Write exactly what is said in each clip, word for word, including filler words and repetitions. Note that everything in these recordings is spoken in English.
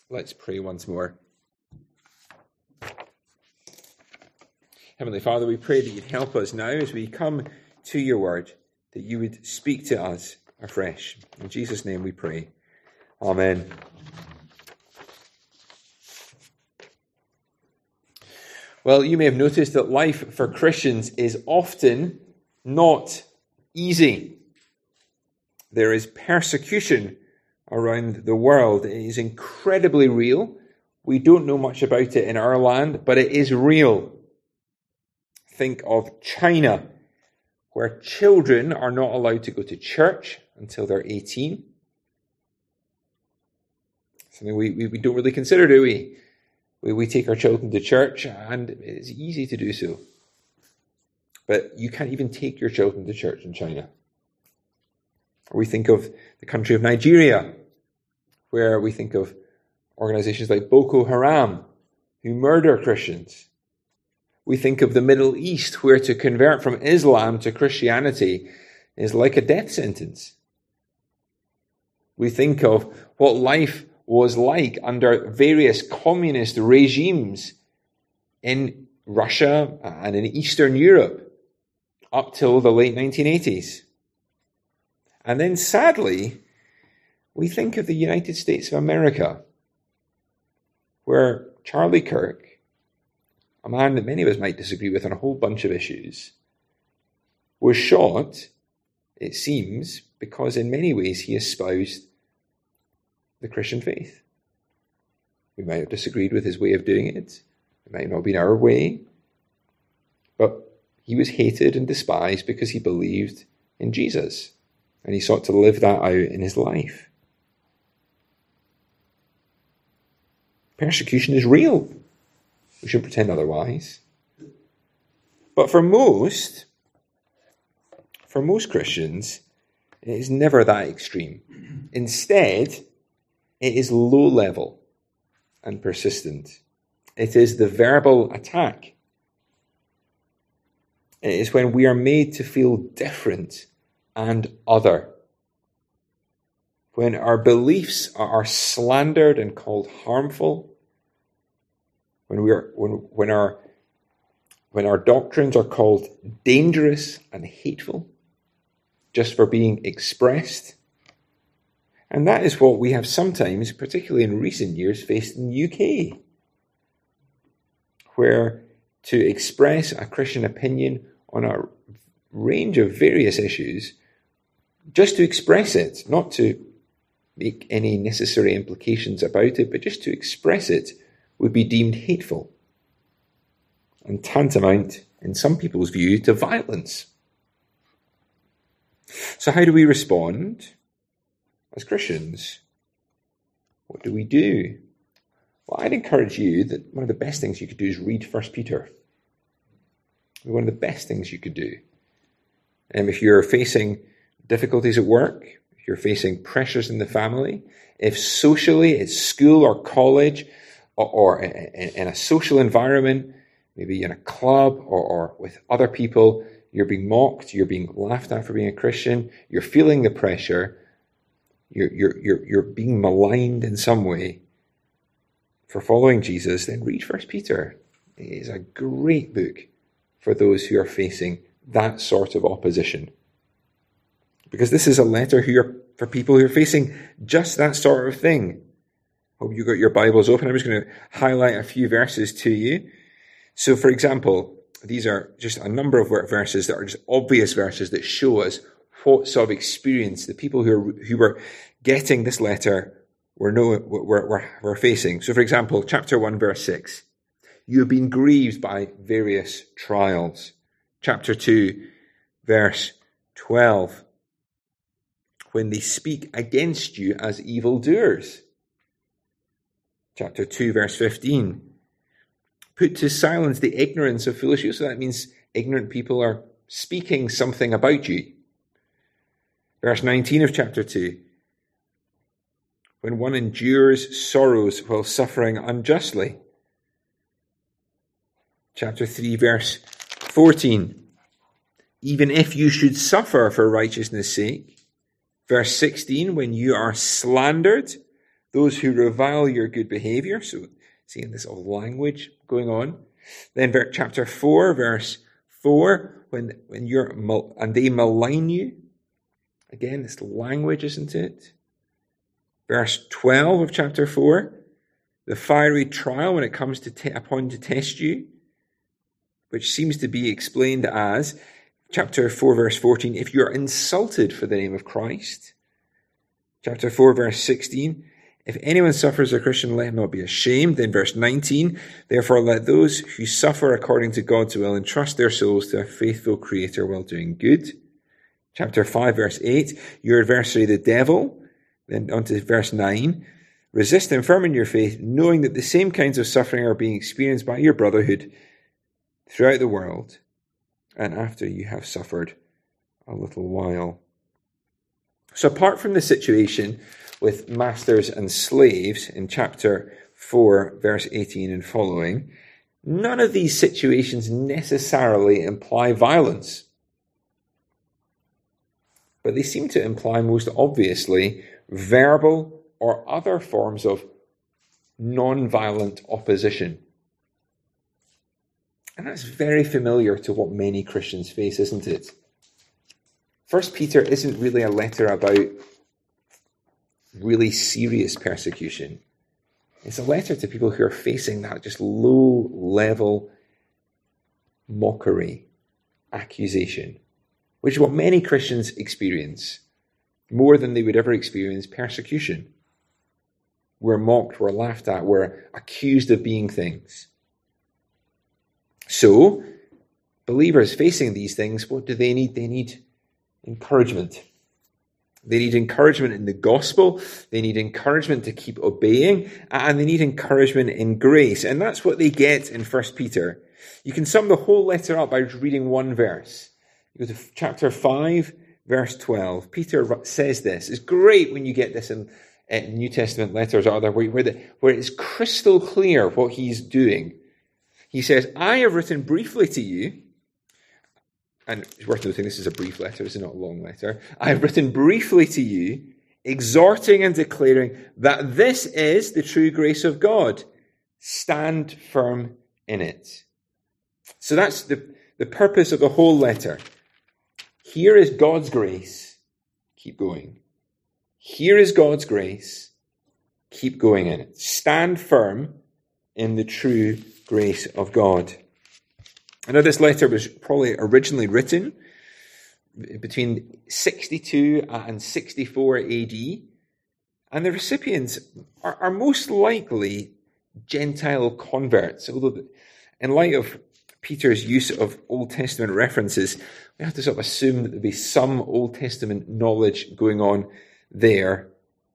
Let's pray once more. Heavenly Father, we pray that you'd help us now as we come to your word, that you would speak to us afresh. In Jesus' name we pray. Amen. Well, you may have noticed that life for Christians is often not easy. There is persecution around the world. It is incredibly real. We don't know much about it in our land, but it is real. Think of China, where children are not allowed to go to church until they're eighteen. Something we, we, we don't really consider, do we? we? We take our children to church, and it's easy to do so. But you can't even take your children to church in China. Or we think of the country of Nigeria, where we think of organizations like Boko Haram, who murder Christians. We think of the Middle East, where to convert from Islam to Christianity is like a death sentence. We think of what life was like under various communist regimes in Russia and in Eastern Europe up till the late nineteen eighties. And then sadly, we think of the United States of America, where Charlie Kirk, a man that many of us might disagree with on a whole bunch of issues, was shot, it seems, because in many ways he espoused the Christian faith. We might have disagreed with his way of doing it. It might not have been our way. But he was hated and despised because he believed in Jesus. And he sought to live that out in his life. Persecution is real. We shouldn't pretend otherwise. But for most, for most Christians, it is never that extreme. Instead, it is low level and persistent. It is the verbal attack. It is when we are made to feel different and other. When our beliefs are slandered and called harmful. When we are when when our when our doctrines are called dangerous and hateful just for being expressed. And that is what we have sometimes, particularly in recent years, faced in the U K, where to express a Christian opinion on a range of various issues, just to express it, not to make any necessary implications about it, but just to express it would be deemed hateful and tantamount, in some people's view, to violence. So how do we respond as Christians? What do we do? Well, I'd encourage you that one of the best things you could do is read First Peter. One of the best things you could do. And if you're facing difficulties at work, if you're facing pressures in the family, if socially it's school or college or, or in a social environment, maybe in a club or, or with other people, you're being mocked, you're being laughed at for being a Christian, you're feeling the pressure, you're, you're, you're, you're being maligned in some way for following Jesus, then read First Peter. It is a great book for those who are facing that sort of opposition. Because this is a letter who are, for people who are facing just that sort of thing. Hope you got your Bibles open. I'm just going to highlight a few verses to you. So, for example, these are just a number of verses that are just obvious verses that show us what sort of experience the people who are, who were getting this letter were, know, were, were, were facing. So, for example, chapter one, verse six. You have been grieved by various trials. Chapter two, verse twelve. When they speak against you as evildoers. Chapter two, verse fifteen. Put to silence the ignorance of foolish youth. So that means ignorant people are speaking something about you. Verse nineteen of chapter two. When one endures sorrows while suffering unjustly. Chapter three, verse fourteen. Even if you should suffer for righteousness' sake. Verse sixteen, when you are slandered, those who revile your good behavior. So seeing this sort of language going on. Then chapter four, verse four, when, when you're, and they malign you. Again, this language, isn't it? Verse twelve of chapter four, the fiery trial when it comes to te- upon to test you, which seems to be explained as, chapter four, verse fourteen, if you are insulted for the name of Christ. Chapter four, verse sixteen, if anyone suffers a Christian, let him not be ashamed. Then verse nineteen, therefore let those who suffer according to God's will entrust their souls to a faithful Creator while doing good. Chapter five, verse eight, your adversary the devil. Then on to verse nine, resist him firm in your faith, knowing that the same kinds of suffering are being experienced by your brotherhood throughout the world, and after you have suffered a little while. So apart from the situation with masters and slaves in chapter four, verse eighteen and following, none of these situations necessarily imply violence. But they seem to imply most obviously verbal or other forms of non-violent opposition. And that's very familiar to what many Christians face, isn't it? First Peter isn't really a letter about really serious persecution. It's a letter to people who are facing that just low-level mockery, accusation, which is what many Christians experience, more than they would ever experience persecution. We're mocked, we're laughed at, we're accused of being things. So, believers facing these things, what do they need? They need encouragement. They need encouragement in the gospel. They need encouragement to keep obeying. And they need encouragement in grace. And that's what they get in First Peter. You can sum the whole letter up by reading one verse. You go to chapter five, verse twelve. Peter says this. It's great when you get this in uh, New Testament letters or other, where, where, the, where it's crystal clear what he's doing. He says, I have written briefly to you, and it's worth noting this is a brief letter, it's not a long letter. I have written briefly to you, exhorting and declaring that this is the true grace of God. Stand firm in it. So that's the, the purpose of the whole letter. Here is God's grace. Keep going. Here is God's grace. Keep going in it. Stand firm in the true grace of God. I know this letter was probably originally written between sixty-two and sixty-four A D, and the recipients are, are most likely Gentile converts, although in light of Peter's use of Old Testament references, we have to sort of assume that there'll be some Old Testament knowledge going on there.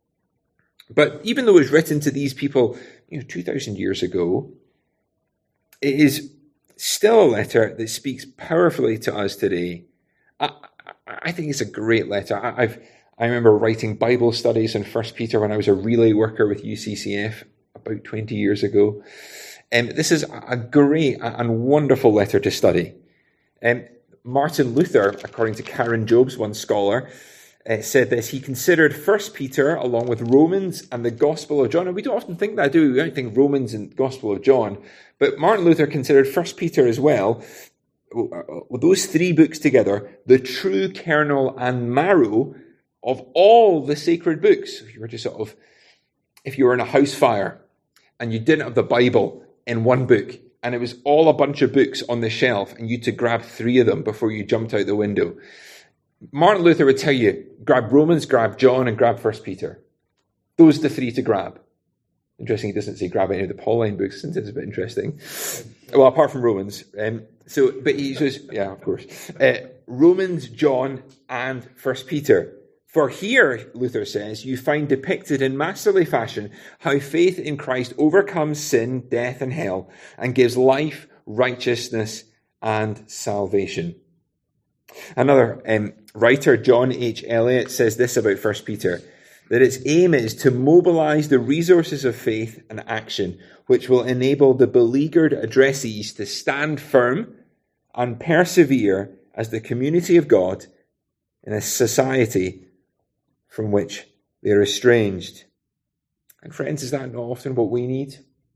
But even though it was written to these people, you know, two thousand years ago, it is still a letter that speaks powerfully to us today. I, I think it's a great letter. I, I've I remember writing Bible studies on First Peter when I was a relay worker with U C C F about twenty years ago. And um, this is a great and wonderful letter to study. Um, Martin Luther, according to Karen Jobes, one scholar, uh, said this. He considered First Peter along with Romans and the Gospel of John. And we don't often think that, do we? We don't think Romans and Gospel of John. But Martin Luther considered First Peter as well, with those three books together, the true kernel and marrow of all the sacred books. If you were to sort of, if you were in a house fire and you didn't have the Bible in one book, and it was all a bunch of books on the shelf, and you had to grab three of them before you jumped out the window, Martin Luther would tell you, grab Romans, grab John, and grab First Peter. Those are the three to grab. Interesting, he doesn't say grab any of the Pauline books, isn't it? It's a bit interesting. Well, apart from Romans. Um, so, but he says, yeah, of course. Uh, Romans, John, and First Peter. For here, Luther says, you find depicted in masterly fashion how faith in Christ overcomes sin, death, and hell, and gives life, righteousness, and salvation. Another um, writer, John H. Eliot, says this about First Peter, that its aim is to mobilize the resources of faith and action, which will enable the beleaguered addressees to stand firm and persevere as the community of God in a society from which they are estranged. And friends, is that not often what we need?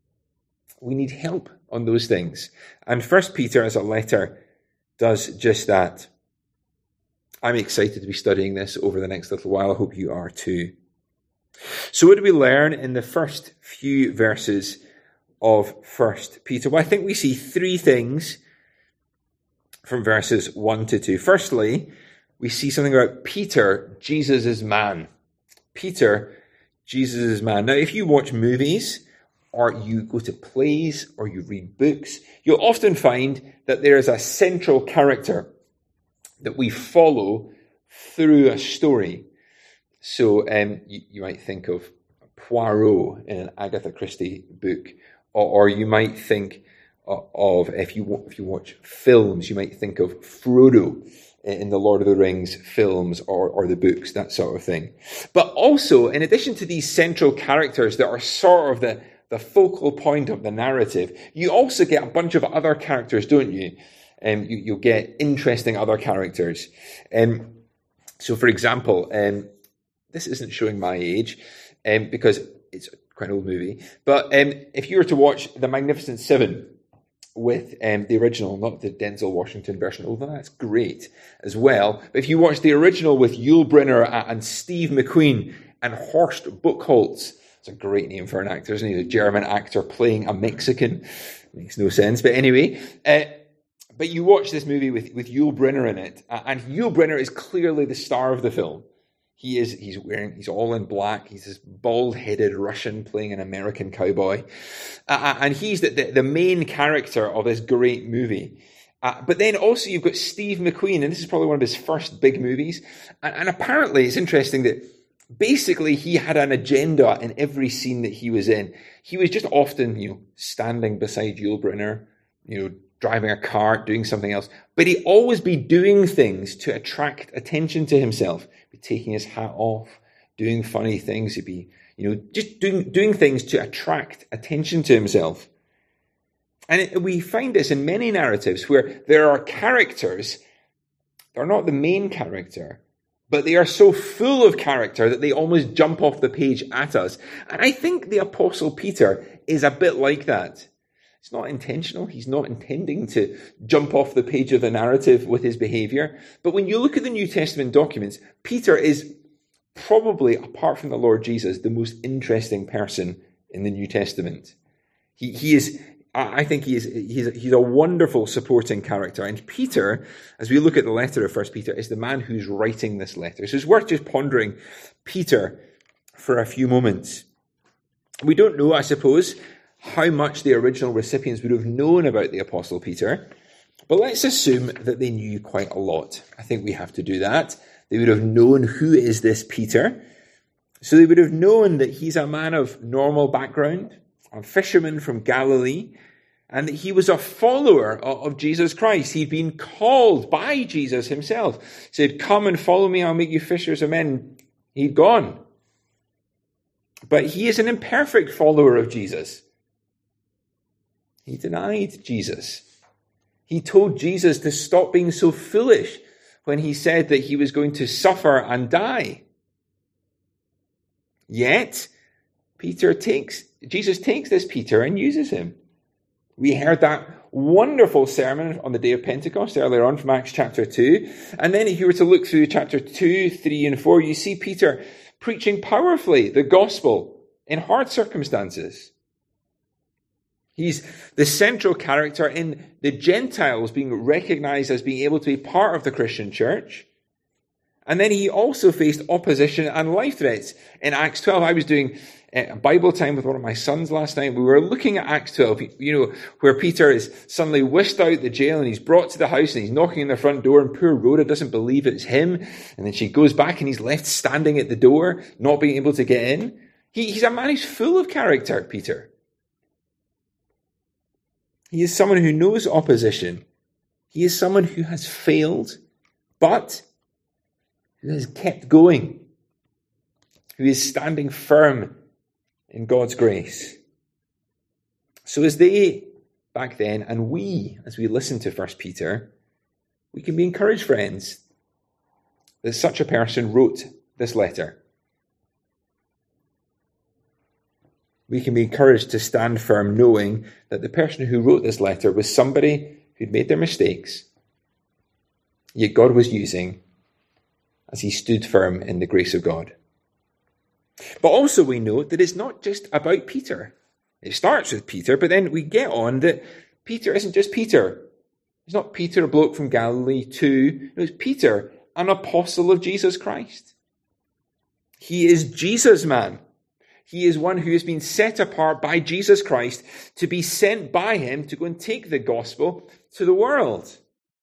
We need help on those things. And First Peter as a letter does just that. I'm excited to be studying this over the next little while. I hope you are too. So what do we learn in the first few verses of First Peter? Well, I think we see three things from verses one to two. Firstly, we see something about Peter, Jesus' man. Peter, Jesus' man. Now, if you watch movies, or you go to plays, or you read books, you'll often find that there is a central character that we follow through a story. So um, you, you might think of Poirot in an Agatha Christie book, or, or you might think of, if you if you watch films, you might think of Frodo in the Lord of the Rings films or, or the books, that sort of thing. But also, in addition to these central characters that are sort of the, the focal point of the narrative, you also get a bunch of other characters, don't you? Um, you you'll get interesting other characters. Um, so, for example, um, this isn't showing my age um, because it's quite an old movie, but um, if you were to watch The Magnificent Seven, with um, the original, not the Denzel Washington version, although that's great as well. But if you watch the original with Yul Brynner and Steve McQueen and Horst Buchholz, it's a great name for an actor, isn't he? A German actor playing a Mexican. Makes no sense. But anyway, uh, but you watch this movie with, with Yul Brynner in it, and Yul Brynner is clearly the star of the film. He is, he's wearing, he's all in black. He's this bald-headed Russian playing an American cowboy. Uh, and he's the, the, the main character of this great movie. Uh, but then also you've got Steve McQueen, and this is probably one of his first big movies. And, and apparently it's interesting that basically he had an agenda in every scene that he was in. He was just often, you know, standing beside Yul Brynner, you know, driving a car, doing something else. But he'd always be doing things to attract attention to himself. Be taking his hat off, doing funny things. He'd be, you know, just doing doing things to attract attention to himself. And it, we find this in many narratives where there are characters, they're not the main character, but they are so full of character that they almost jump off the page at us. And I think the Apostle Peter is a bit like that. It's not intentional. He's not intending to jump off the page of the narrative with his behavior. But when you look at the New Testament documents, Peter is probably, apart from the Lord Jesus, the most interesting person in the New Testament. He, he is, I think he is, he's, he's a wonderful supporting character. And Peter, as we look at the letter of First Peter, is the man who's writing this letter. So it's worth just pondering Peter for a few moments. We don't know, I suppose, how much the original recipients would have known about the Apostle Peter. But let's assume that they knew quite a lot. I think we have to do that. They would have known, who is this Peter? So they would have known that he's a man of normal background, a fisherman from Galilee, and that he was a follower of Jesus Christ. He'd been called by Jesus himself. He said, "Come and follow me, I'll make you fishers of men." He'd gone. But he is an imperfect follower of Jesus. He denied Jesus. He told Jesus to stop being so foolish when he said that he was going to suffer and die. Yet, Peter takes, Jesus takes this Peter and uses him. We heard that wonderful sermon on the day of Pentecost earlier on from Acts chapter two. And then if you were to look through chapter two, three, and four, you see Peter preaching powerfully the gospel in hard circumstances. He's the central character in the Gentiles being recognized as being able to be part of the Christian church. And then he also faced opposition and life threats. In Acts twelve, I was doing a Bible time with one of my sons last night. We were looking at Acts twelve, you know, where Peter is suddenly whisked out the jail and he's brought to the house and he's knocking on the front door and poor Rhoda doesn't believe it's him. And then she goes back and he's left standing at the door, not being able to get in. He, he's a man who's full of character, Peter. He is someone who knows opposition. He is someone who has failed, but who has kept going, who is standing firm in God's grace. So as they back then, and we, as we listen to First Peter, we can be encouraged, friends, that such a person wrote this letter. We can be encouraged to stand firm knowing that the person who wrote this letter was somebody who'd made their mistakes, yet God was using as he stood firm in the grace of God. But also we note that it's not just about Peter. It starts with Peter, but then we get on that Peter isn't just Peter. It's not Peter, a bloke from Galilee, too. No, it's Peter, an apostle of Jesus Christ. He is Jesus' man. He is one who has been set apart by Jesus Christ to be sent by him to go and take the gospel to the world.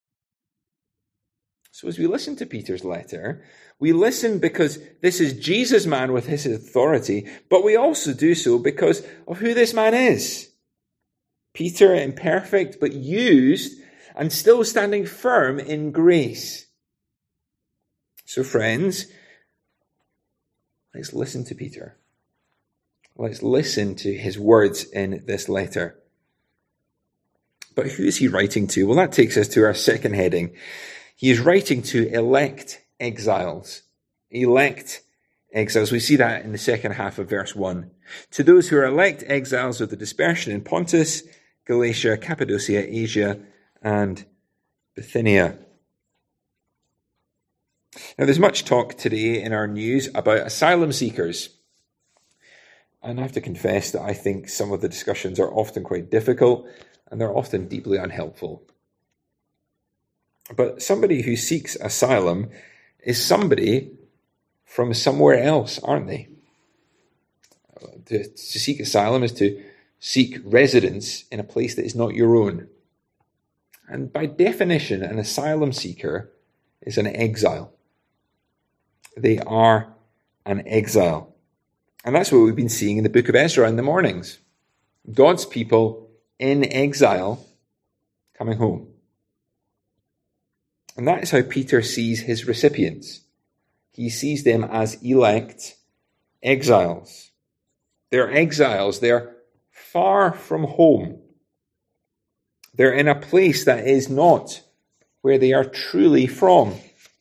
So as we listen to Peter's letter, we listen because this is Jesus' man with his authority, but we also do so because of who this man is. Peter, imperfect, but used and still standing firm in grace. So friends, let's listen to Peter. Let's listen to his words in this letter. But who is he writing to? Well, that takes us to our second heading. He is writing to elect exiles. Elect exiles. We see that in the second half of verse one. To those who are elect exiles of the dispersion in Pontus, Galatia, Cappadocia, Asia, and Bithynia. Now, there's much talk today in our news about asylum seekers. And I have to confess that I think some of the discussions are often quite difficult and they're often deeply unhelpful. But somebody who seeks asylum is somebody from somewhere else, aren't they? To, to seek asylum is to seek residence in a place that is not your own. And by definition, an asylum seeker is an exile. They are an exile. And that's what we've been seeing in the book of Ezra in the mornings. God's people in exile coming home. And that is how Peter sees his recipients. He sees them as elect exiles. They're exiles. They're far from home. They're in a place that is not where they are truly from.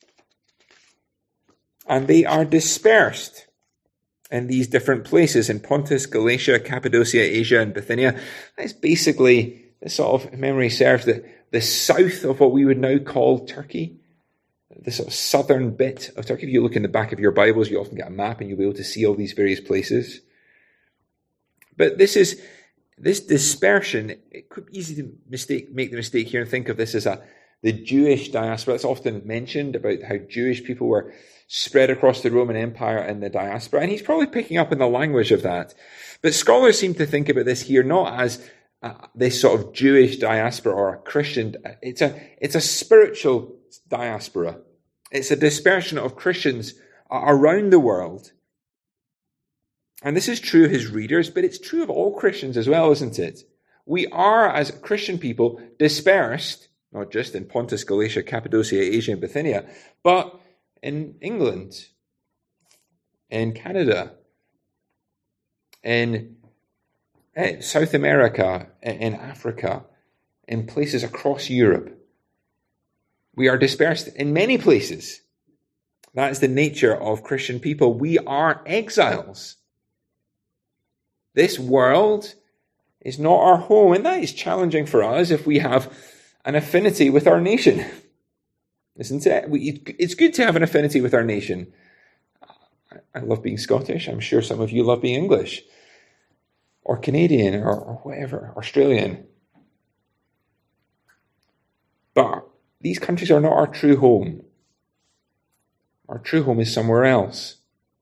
And they are dispersed in these different places in Pontus, Galatia, Cappadocia, Asia, and Bithynia. That's basically, the sort of, memory serves, the, the south of what we would now call Turkey. The sort of southern bit of Turkey. If you look in the back of your Bibles, you often get a map and you'll be able to see all these various places. But this is, this dispersion, it could be easy to mistake, make the mistake here and think of this as a the Jewish diaspora. It's often mentioned about how Jewish people were spread across the Roman Empire and the diaspora. And he's probably picking up in the language of that. But scholars seem to think about this here not as uh, this sort of Jewish diaspora or a Christian. It's a, it's a spiritual diaspora. It's a dispersion of Christians around the world. And this is true of his readers, but it's true of all Christians as well, isn't it? We are, as Christian people, dispersed, not just in Pontus, Galatia, Cappadocia, Asia, and Bithynia, but in England, in Canada, in South America, in Africa, in places across Europe. We are dispersed in many places. That is the nature of Christian people. We are exiles. This world is not our home, and that is challenging for us if we have an affinity with our nation. Isn't it? We, it's good to have an affinity with our nation. I love being Scottish. I'm sure some of you love being English, or Canadian, or, or whatever, Australian. But these countries are not our true home. Our true home is somewhere else.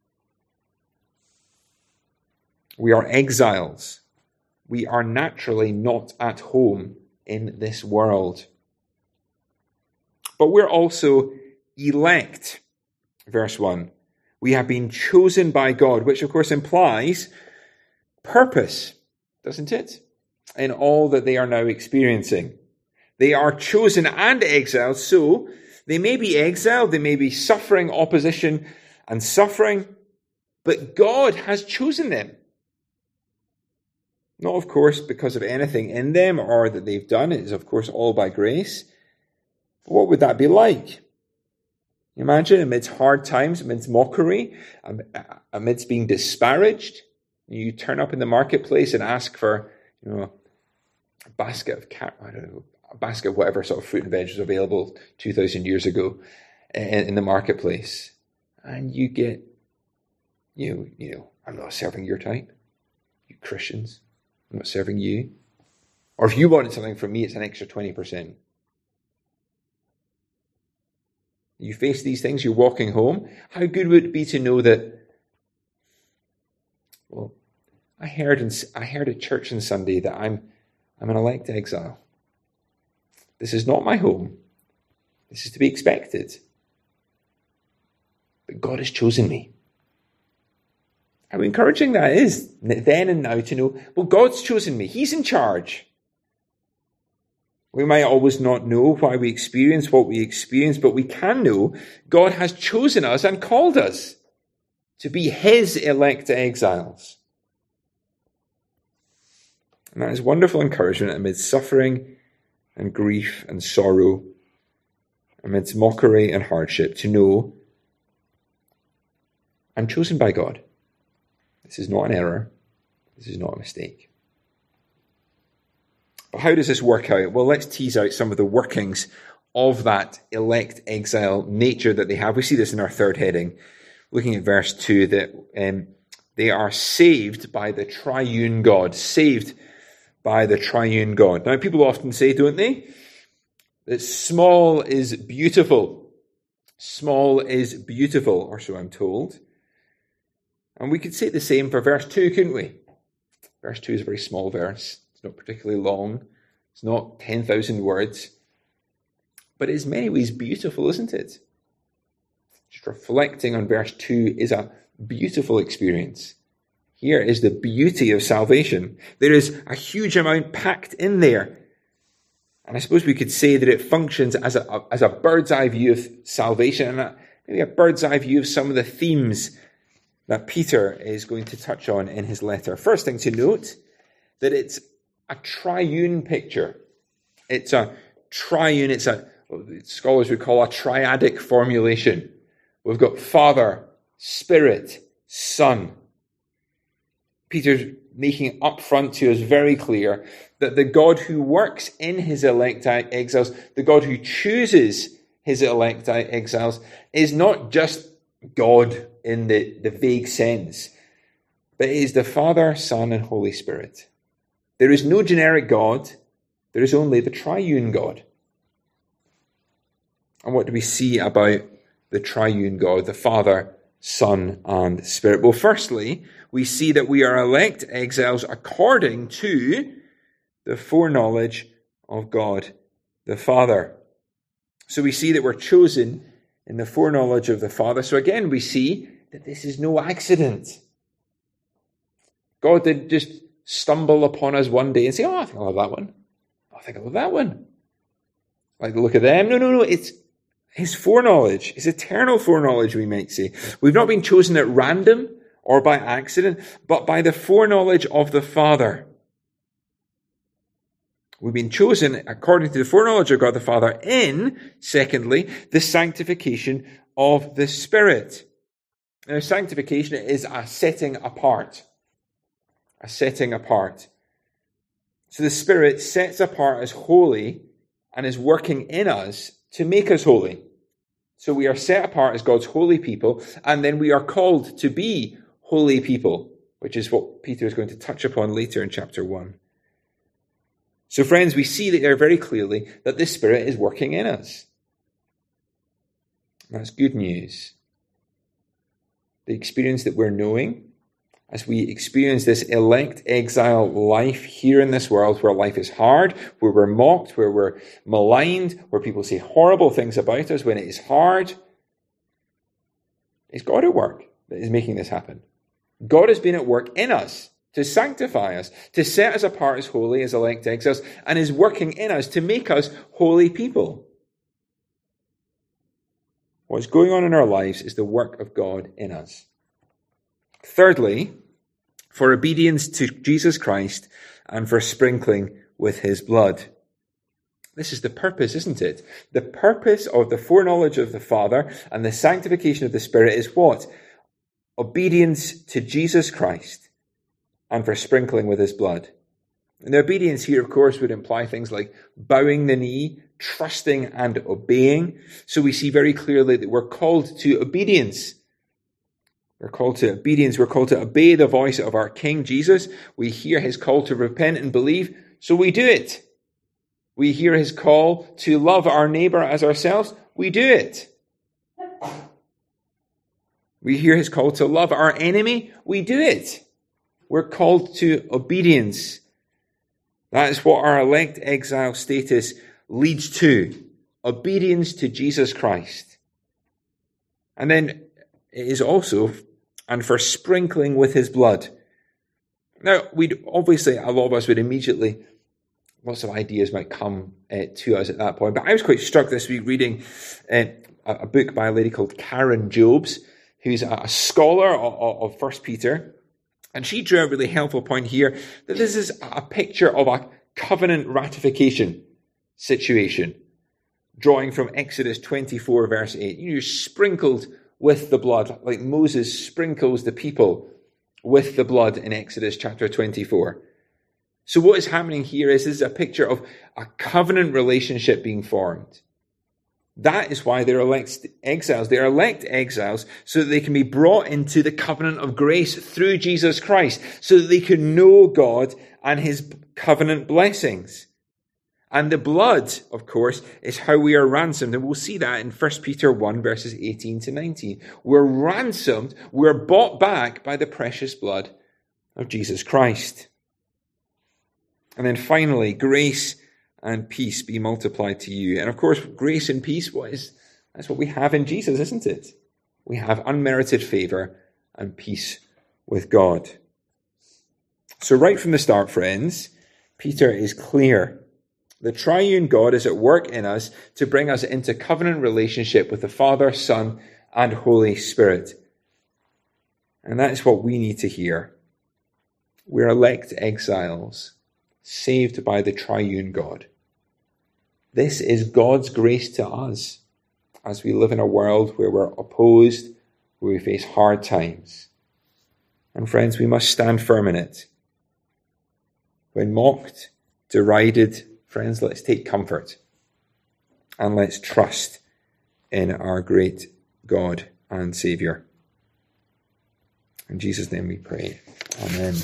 We are exiles. We are naturally not at home in this world. But we're also elect. Verse one. We have been chosen by God, which of course implies purpose, doesn't it? In all that they are now experiencing. They are chosen and exiled, so they may be exiled, they may be suffering opposition and suffering, but God has chosen them. Not, of course, because of anything in them or that they've done. It is, of course, all by grace. But what would that be like? Imagine amidst hard times, amidst mockery, amidst being disparaged, You turn up in the marketplace and ask for, you know, a basket of cat, I don't know, a basket of whatever sort of fruit and veg was available two thousand years ago in, in the marketplace, and you get, you know, you know, I'm not serving your type, you Christians. I'm not serving you. Or if you wanted something from me, it's an extra twenty percent. You face these things, you're walking home. How good would it be to know that, well, I heard in, I heard at church on Sunday that I'm I'm an elect exile. This is not my home. This is to be expected. But God has chosen me. How encouraging that is, then and now, to know, well, God's chosen me. He's in charge. We might always not know why we experience what we experience, but we can know God has chosen us and called us to be his elect exiles. And that is wonderful encouragement amidst suffering and grief and sorrow, amidst mockery and hardship, to know I'm chosen by God. This is not an error. This is not a mistake. But how does this work out? Well, let's tease out some of the workings of that elect exile nature that they have. We see this in our third heading, looking at verse two, that um, they are saved by the triune God. Saved by the triune God. Now, people often say, don't they, that small is beautiful. Small is beautiful, or so I'm told. And we could say the same for verse two, couldn't we? Verse two is a very small verse. It's not particularly long. It's not ten thousand words. But it's in many ways beautiful, isn't it? Just reflecting on verse two is a beautiful experience. Here is the beauty of salvation. There is a huge amount packed in there. And I suppose we could say that it functions as a, as a bird's eye view of salvation, and a, maybe a bird's eye view of some of the themes that Peter is going to touch on in his letter. First thing to note, that it's a triune picture. It's a triune, it's a, what scholars would call a triadic formulation. We've got Father, Spirit, Son. Peter's making up front to us very clear that the God who works in his elect exiles, the God who chooses his elect exiles, is not just God in the, the vague sense, but it is the Father, Son, and Holy Spirit. There is no generic God. There is only the triune God. And what do we see about the triune God, the Father, Son, and Spirit? Well, firstly, we see that we are elect exiles according to the foreknowledge of God the Father. So we see that we're chosen in the foreknowledge of the Father. So again, we see that this is no accident. God didn't just stumble upon us one day and say, oh, I think I'll have that one. Oh, I think I'll have that one. Like the look of them. No, no, no. It's his foreknowledge, his eternal foreknowledge, we might say. We've not been chosen at random or by accident, but by the foreknowledge of the Father. We've been chosen according to the foreknowledge of God the Father in, secondly, the sanctification of the Spirit. Now, sanctification is a setting apart. A setting apart. So the Spirit sets apart as holy and is working in us to make us holy. So we are set apart as God's holy people, and then we are called to be holy people, which is what Peter is going to touch upon later in chapter one. So friends, we see there very clearly that the Spirit is working in us. That's good news. The experience that we're knowing, as we experience this elect exile life here in this world, where life is hard, where we're mocked, where we're maligned, where people say horrible things about us when it is hard, it's God at work that is making this happen. God has been at work in us to sanctify us, to set us apart as holy, as elect exiles, and is working in us to make us holy people. What's going on in our lives is the work of God in us. Thirdly, for obedience to Jesus Christ and for sprinkling with his blood. This is the purpose, isn't it? The purpose of the foreknowledge of the Father and the sanctification of the Spirit is what? Obedience to Jesus Christ and for sprinkling with his blood. And the obedience here, of course, would imply things like bowing the knee, trusting and obeying. So we see very clearly that we're called to obedience. We're called to obedience. We're called to obey the voice of our King Jesus. We hear his call to repent and believe, so we do it. We hear his call to love our neighbor as ourselves. We do it. We hear his call to love our enemy. We do it. We're called to obedience. That is what our elect exile status leads to. Obedience to Jesus Christ. And then it is also, and for sprinkling with his blood. Now, we'd obviously, a lot of us would immediately, lots of ideas might come uh, to us at that point. But I was quite struck this week reading uh, a book by a lady called Karen Jobes, who's a scholar of, of First Peter. And she drew a really helpful point here that this is a picture of a covenant ratification situation, drawing from Exodus twenty-four, verse eight. You're sprinkled with the blood, like Moses sprinkles the people with the blood in Exodus chapter twenty-four. So what is happening here is this is a picture of a covenant relationship being formed. That is why they're elect exiles. They're elect exiles so that they can be brought into the covenant of grace through Jesus Christ, so that they can know God and his covenant blessings. And the blood, of course, is how we are ransomed. And we'll see that in First Peter one, verses eighteen to nineteen. We're ransomed, we're bought back by the precious blood of Jesus Christ. And then finally, grace and peace be multiplied to you. And of course, grace and peace, what is, that's what we have in Jesus, isn't it? We have unmerited favor and peace with God. So right from the start, friends, Peter is clear. The triune God is at work in us to bring us into covenant relationship with the Father, Son, and Holy Spirit. And that is what we need to hear. We're elect exiles, saved by the triune God. This is God's grace to us as we live in a world where we're opposed, where we face hard times. And friends, we must stand firm in it. When mocked, derided, friends, let's take comfort and let's trust in our great God and Saviour. In Jesus' name we pray. Amen.